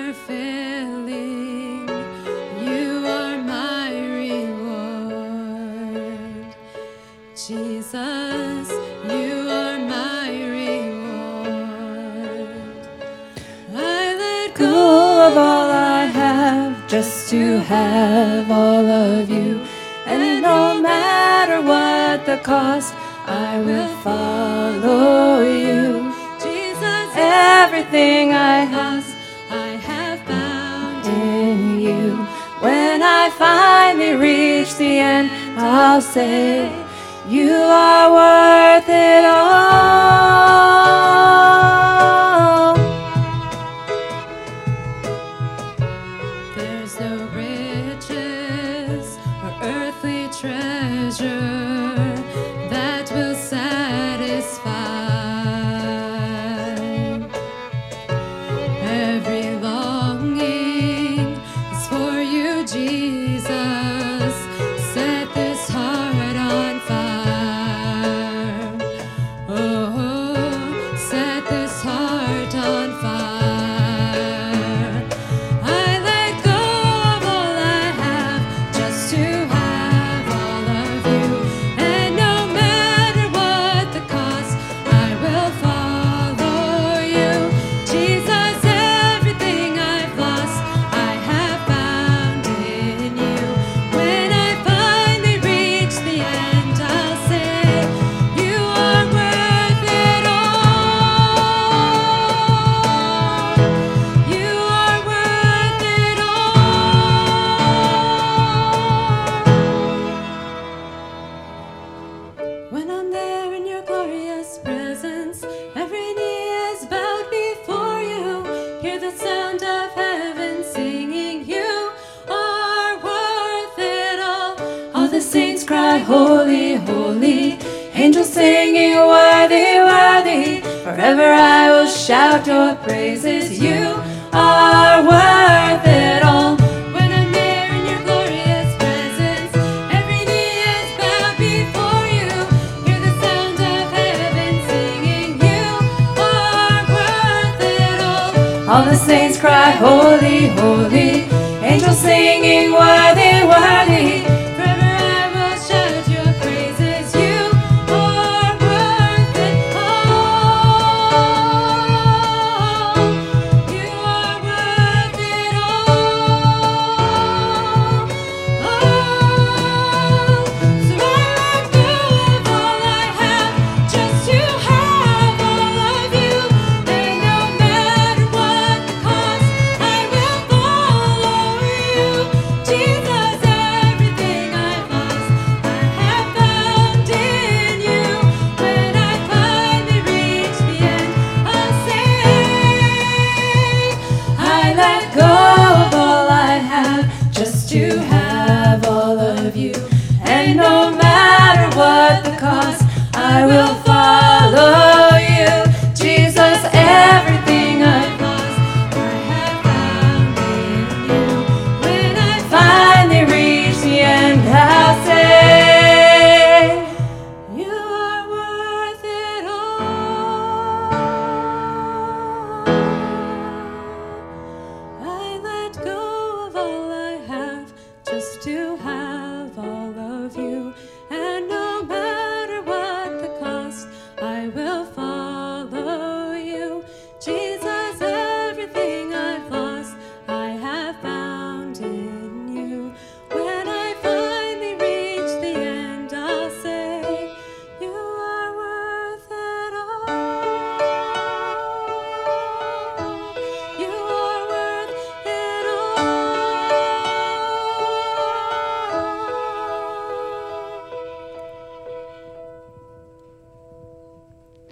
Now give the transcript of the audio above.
never failing. You are my reward. Jesus, you are my reward. I let go of all I have just to have all of you. And no matter what the cost, I will follow you. Jesus, everything I have found in you. When I finally reach the end, I'll say, you are worth it all. There's no riches or earthly treasure that will satisfy. Every longing is for you, Jesus. Set this heart on fire. Oh, set this heart on fire. I let go of all I have just to have all of you. And no matter what the cost, I will follow you. Jesus, everything I've lost, I have found in you. When I finally reach the end, I'll say, you are worth it all. You are worth it all. When I'm there in your glorious presence, every knee is bowed before you. Hear the sound of heaven singing, you are worth it all. All the saints cry, holy, holy. Angels singing, worthy, worthy. Forever I will shout your praises. You are worth it all. When I'm there in your glorious presence, every knee is bowed before you. Hear the sound of heaven singing, you are worth it all. All the saints cry, holy, holy. Angels singing, worthy, worthy. Forever I will shout your praises. You are worth it all. You are worth it all. So I let go of all I have just to have all of you. And no matter what the cost, I will follow you. Jesus, everything I've lost, I have found in you. When I finally reach the end, I'll say, I let go of all I have just to have all of you. And no matter what the cost, I will